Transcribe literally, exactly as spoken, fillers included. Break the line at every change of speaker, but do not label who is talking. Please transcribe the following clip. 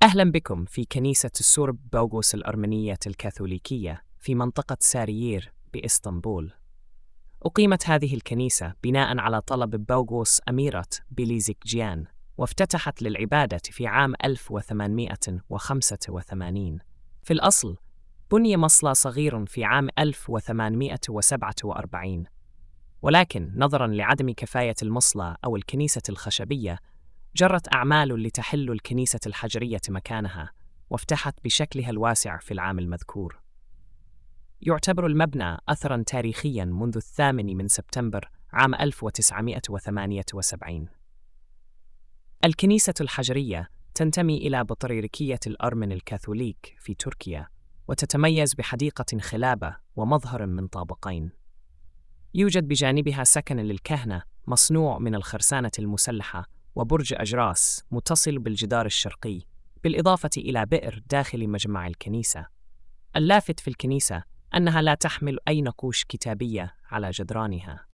أهلا بكم في كنيسة السورب بوغوس الأرمنية الكاثوليكية في منطقة ساريير بإسطنبول. أقيمت هذه الكنيسة بناء على طلب بوغوس أميرة بيليزيكجيان، وافتتحت للعبادة في عام ألف وثمانمائة وخمسة وثمانين. في الأصل بني مصلى صغير في عام ألف وثمانمائة وسبعة وأربعين، ولكن نظراً لعدم كفاية المصلى أو الكنيسة الخشبية جرت أعمال لتحل الكنيسة الحجرية مكانها، وافتتحت بشكلها الواسع في العام المذكور. يعتبر المبنى أثراً تاريخياً منذ الثامن من سبتمبر عام ألف وتسعمائة وثمانية وسبعين. الكنيسة الحجرية تنتمي إلى بطريركية الأرمن الكاثوليك في تركيا، وتتميز بحديقة خلابة ومظهر من طابقين. يوجد بجانبها سكن للكهنة مصنوع من الخرسانة المسلحة، وبرج أجراس متصل بالجدار الشرقي، بالإضافة إلى بئر داخل مجمع الكنيسة. اللافت في الكنيسة أنها لا تحمل أي نقوش كتابية على جدرانها.